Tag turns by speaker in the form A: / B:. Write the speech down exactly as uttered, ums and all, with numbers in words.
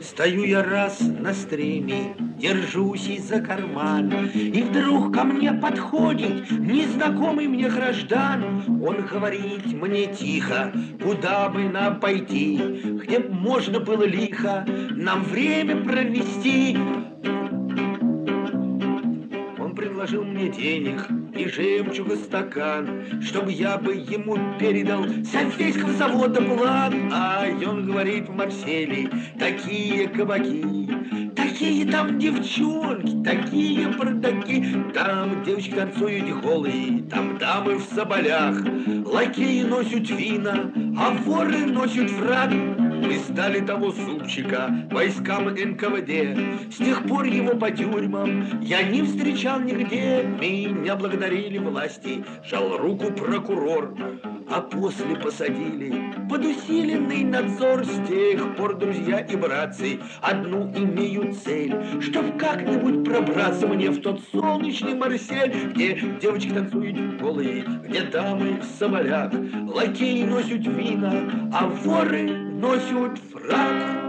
A: Стою я раз на стреме, держусь и за карман, и вдруг ко мне подходит незнакомый мне граждан. Он говорит мне тихо, куда бы нам пойти, где б можно было лихо нам время провести. Он предложил мне денег и жемчуга стакан, чтобы я бы ему передал с Альфейского завода план. А он говорит в Марселе, такие кабаки, такие там девчонки, такие бардаки. Там девочки танцуют голые, там дамы в соболях, лакеи носят вина, а воры носят фрак. Мы сдали того супчика войскам эн ка вэ дэ. С тех пор его по тюрьмам я не встречал нигде. Меня благодарили власти, жал руку прокурор, а после посадили под усиленный надзор. С тех пор, друзья и братцы, одну имею цель, чтоб как-нибудь пробраться мне в тот солнечный Марсель, где девочки танцуют голые, где дамы в соболях, лакеи носят вина, а воры носят фрак.